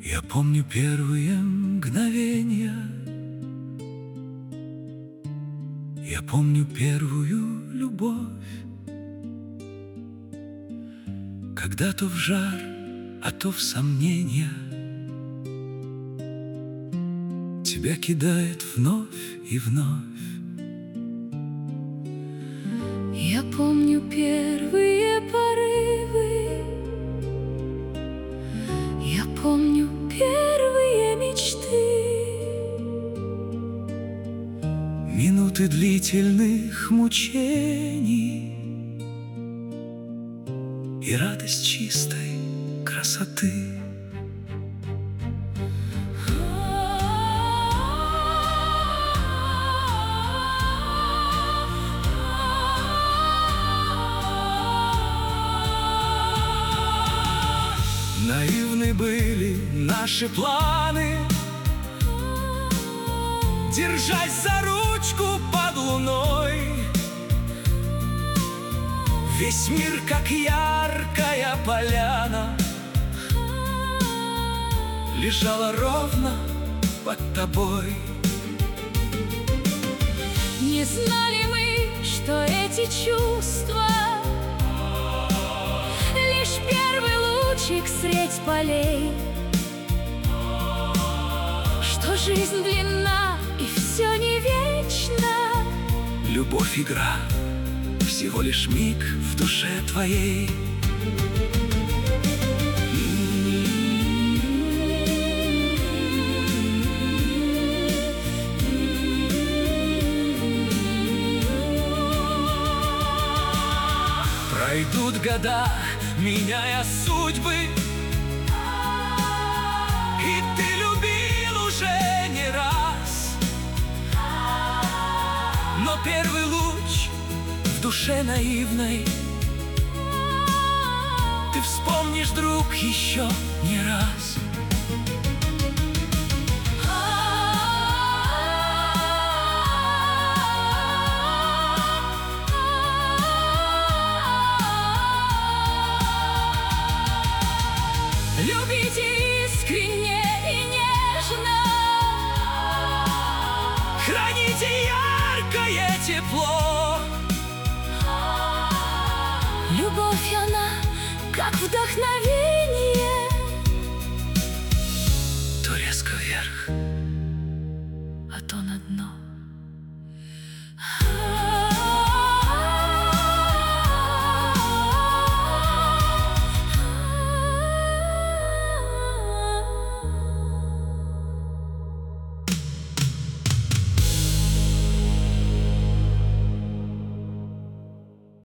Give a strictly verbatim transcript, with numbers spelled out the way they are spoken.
Я помню первые мгновения, я помню первую любовь, когда то в жар, а то в сомнения тебя кидает вновь и вновь. Я помню первые порывы, я помню первые мечты, минуты длительных мучений и радость чистой красоты. Наивны были наши планы, держась за ручку под луной. Весь мир, как яркая поляна, лежала ровно под тобой. Не знали мы, что эти чувства лишь первый лучик средь полей, что жизнь длинна и все не вечно. Любовь — игра, всего лишь миг в душе твоей. Пройдут года, меняя судьбы, и ты любил уже не раз. Но первый луч в душе наивной ты вспомнишь, друг, еще не раз. Любите искренне и нежно, храните яркое тепло. любовь, она как вдохновение.